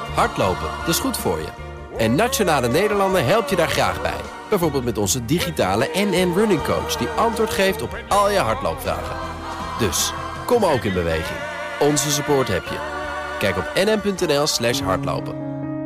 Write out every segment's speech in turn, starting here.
Hardlopen, dat is goed voor je. En Nationale Nederlanden helpt je daar graag bij. Bijvoorbeeld met onze digitale NN Running Coach... die antwoord geeft op al je hardloopvragen. Dus, kom ook in beweging. Onze support heb je. Kijk op nn.nl/hardlopen.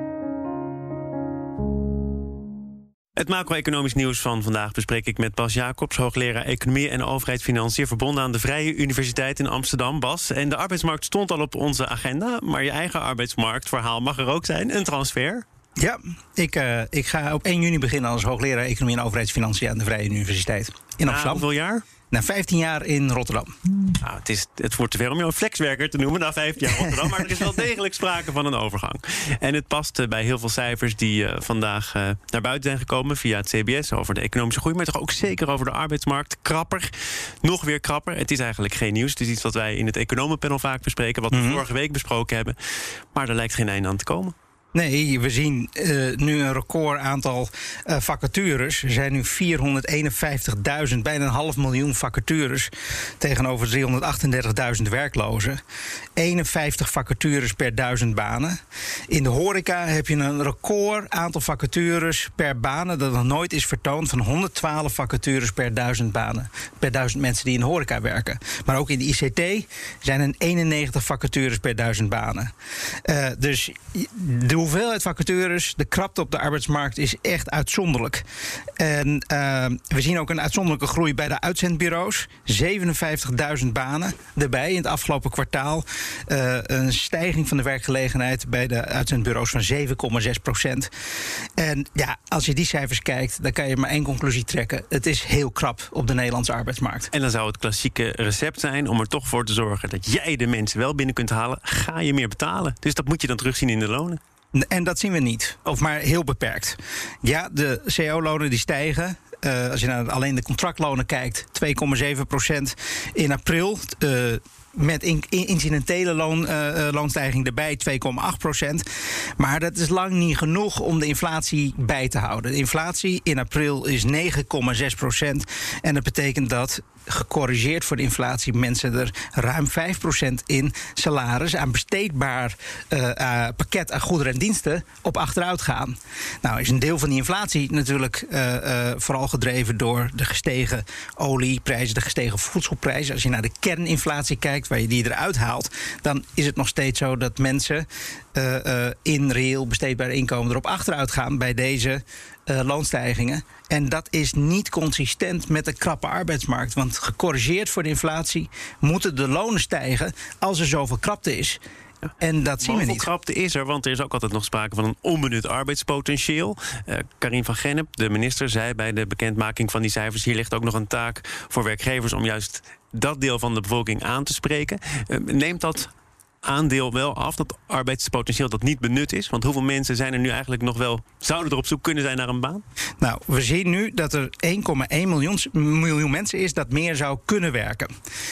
Het macro-economisch nieuws van vandaag bespreek ik met Bas Jacobs... hoogleraar Economie en Overheidsfinanciën... verbonden aan de Vrije Universiteit in Amsterdam. Bas, en de arbeidsmarkt stond al op onze agenda... maar je eigen arbeidsmarktverhaal mag er ook zijn. Een transfer. Ja, ik ga op 1 juni beginnen als hoogleraar Economie en Overheidsfinanciën... aan de Vrije Universiteit in Amsterdam. Hoeveel jaar? Na 15 jaar in Rotterdam. Nou, het wordt te ver om jou een flexwerker te noemen na 15 jaar Rotterdam... maar er is wel degelijk sprake van een overgang. En het past bij heel veel cijfers die vandaag naar buiten zijn gekomen... via het CBS over de economische groei... maar toch ook zeker over de arbeidsmarkt. Krapper, nog weer krapper. Het is eigenlijk geen nieuws. Het is iets wat wij in het economenpanel vaak bespreken... wat we vorige week besproken hebben. Maar er lijkt geen einde aan te komen. Nee, we zien nu een record aantal vacatures. Er zijn nu 451.000, bijna 500.000 vacatures... tegenover 338.000 werklozen. 51 vacatures per 1000 banen. In de horeca heb je een record aantal vacatures per banen... dat nog nooit is vertoond, van 112 vacatures per 1000 banen. Per 1000 mensen die in de horeca werken. Maar ook in de ICT zijn er 91 vacatures per 1000 banen. Dus de hoeveelheid vacatures, de krapte op de arbeidsmarkt is echt uitzonderlijk. En we zien ook een uitzonderlijke groei bij de uitzendbureaus. 57.000 banen erbij in het afgelopen kwartaal. Een stijging van de werkgelegenheid bij de uitzendbureaus van 7,6%. En ja, als je die cijfers kijkt, dan kan je maar één conclusie trekken. Het is heel krap op de Nederlandse arbeidsmarkt. En dan zou het klassieke recept zijn om er toch voor te zorgen... dat jij de mensen wel binnen kunt halen, ga je meer betalen. Dus dat moet je dan terugzien in de lonen. En dat zien we niet, of maar heel beperkt. Ja, de CO-lonen die stijgen. Als je naar alleen de contractlonen kijkt, 2,7% in april... met incidentele loonstijging erbij 2,8%. Maar dat is lang niet genoeg om de inflatie bij te houden. De inflatie in april is 9,6%. En dat betekent dat, gecorrigeerd voor de inflatie... mensen er ruim 5% in salaris aan besteedbaar pakket aan goederen en diensten op achteruit gaan. Nou is een deel van die inflatie natuurlijk vooral gedreven door de gestegen olieprijzen, de gestegen voedselprijzen. Als je naar de kerninflatie kijkt, waar je die eruit haalt, dan is het nog steeds zo dat mensen in reëel besteedbaar inkomen erop achteruit gaan bij deze loonstijgingen. En dat is niet consistent met de krappe arbeidsmarkt. Want gecorrigeerd voor de inflatie moeten de lonen stijgen als er zoveel krapte is. En dat zien we niet. Hoeveel krapte is er? Want er is ook altijd nog sprake van een onbenut arbeidspotentieel. Karin van Gennep, de minister, zei bij de bekendmaking van die cijfers... hier ligt ook nog een taak voor werkgevers om juist dat deel van de bevolking aan te spreken. Neemt dat aandeel wel af, dat arbeidspotentieel dat niet benut is? Want hoeveel mensen zijn er nu eigenlijk nog wel, zouden er op zoek kunnen zijn naar een baan? Nou, we zien nu dat er 1,1 miljoen mensen is dat meer zou kunnen werken.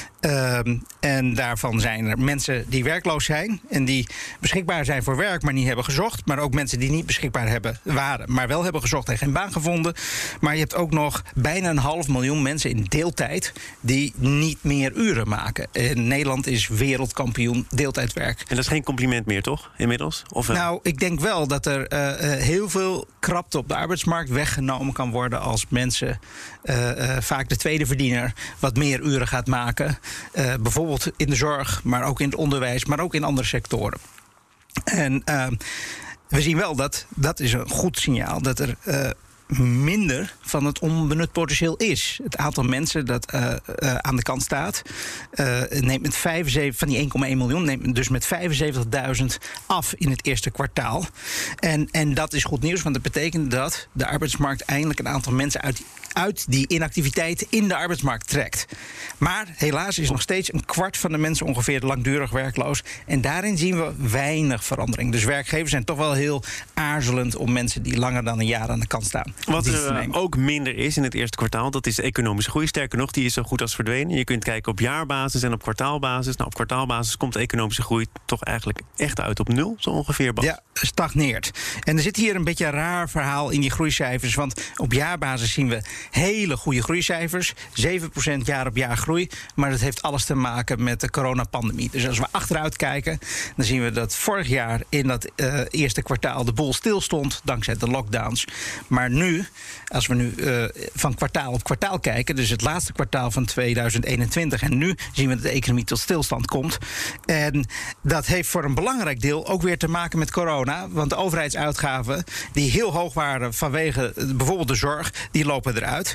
En daarvan zijn er mensen die werkloos zijn en die beschikbaar zijn voor werk, maar niet hebben gezocht. Maar ook mensen die niet beschikbaar waren, maar wel hebben gezocht en geen baan gevonden. Maar je hebt ook nog bijna 500.000 mensen in deeltijd die niet meer uren maken. Nederland is wereldkampioen deeltijdwerk. En dat is geen compliment meer, toch? Inmiddels? Nou, ik denk wel dat er heel veel krapte op de arbeidsmarkt weggenomen kan worden als mensen, vaak de tweede verdiener, wat meer uren gaat maken. Bijvoorbeeld in de zorg, maar ook in het onderwijs, maar ook in andere sectoren. En we zien wel dat is een goed signaal, dat er minder van het onbenut potentieel is. Het aantal mensen dat aan de kant staat neemt met 75 van die 1,1 miljoen neemt dus met 75.000 af in het eerste kwartaal. En dat is goed nieuws, want dat betekent dat de arbeidsmarkt eindelijk een aantal mensen uit die inactiviteit in de arbeidsmarkt trekt. Maar helaas is nog steeds een kwart van de mensen ongeveer langdurig werkloos. En daarin zien we weinig verandering. Dus werkgevers zijn toch wel heel aarzelend om mensen die langer dan een jaar aan de kant staan. Wat er ook minder is in het eerste kwartaal, dat is de economische groei. Sterker nog, die is zo goed als verdwenen. Je kunt kijken op jaarbasis en op kwartaalbasis. Nou, op kwartaalbasis komt de economische groei toch eigenlijk echt uit op 0, zo ongeveer, Bas. Ja. stagneert. En er zit hier een beetje een raar verhaal in die groeicijfers. Want op jaarbasis zien we hele goede groeicijfers. 7% jaar op jaar groei. Maar dat heeft alles te maken met de coronapandemie. Dus als we achteruit kijken, dan zien we dat vorig jaar in dat eerste kwartaal de boel stilstond dankzij de lockdowns. Maar nu, als we nu van kwartaal op kwartaal kijken, dus het laatste kwartaal van 2021 en nu zien we dat de economie tot stilstand komt. En dat heeft voor een belangrijk deel ook weer te maken met corona. Want de overheidsuitgaven die heel hoog waren vanwege bijvoorbeeld de zorg, die lopen eruit.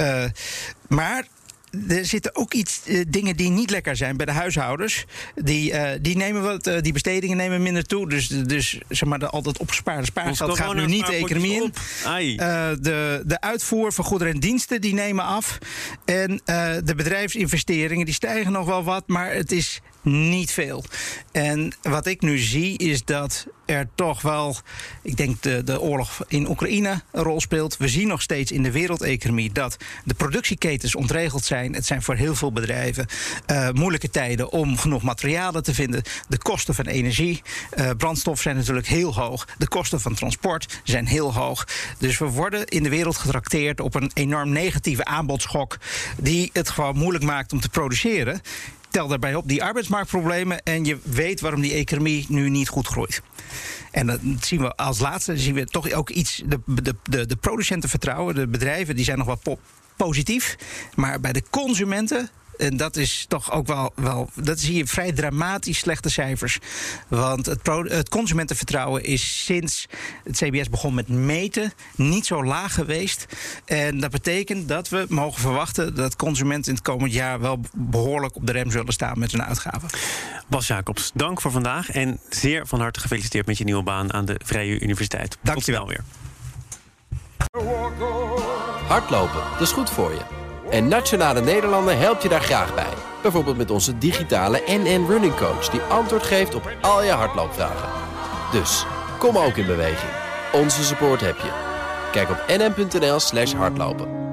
Maar er zitten ook dingen die niet lekker zijn bij de huishoudens. Die bestedingen nemen minder toe. Dus zeg maar, al dat opgespaarde spaargeld gaat nu niet de economie in. De uitvoer van goederen en diensten die nemen af. En de bedrijfsinvesteringen die stijgen nog wel wat, maar het is niet veel. En wat ik nu zie is dat er toch wel, ik denk de oorlog in Oekraïne een rol speelt. We zien nog steeds in de wereldeconomie dat de productieketens ontregeld zijn. Het zijn voor heel veel bedrijven moeilijke tijden om genoeg materialen te vinden. De kosten van energie, brandstof zijn natuurlijk heel hoog. De kosten van transport zijn heel hoog. Dus we worden in de wereld getrakteerd op een enorm negatieve aanbodschok die het gewoon moeilijk maakt om te produceren. Tel daarbij op die arbeidsmarktproblemen en je weet waarom die economie nu niet goed groeit. En dat zien we als laatste, zien we toch ook iets, de producentenvertrouwen, de bedrijven, die zijn nog wel positief. Maar bij de consumenten, en dat is toch ook wel dat zie je vrij dramatisch slechte cijfers. Want het consumentenvertrouwen is sinds het CBS begon met meten niet zo laag geweest. En dat betekent dat we mogen verwachten dat consumenten in het komend jaar wel behoorlijk op de rem zullen staan met hun uitgaven. Bas Jacobs, dank voor vandaag en zeer van harte gefeliciteerd met je nieuwe baan aan de Vrije Universiteit. Dank je wel weer. Hardlopen, dat is goed voor je. En Nationale Nederlanden helpt je daar graag bij. Bijvoorbeeld met onze digitale NN Running Coach, die antwoord geeft op al je hardloopvragen. Dus, kom ook in beweging. Onze support heb je. Kijk op nn.nl/hardlopen.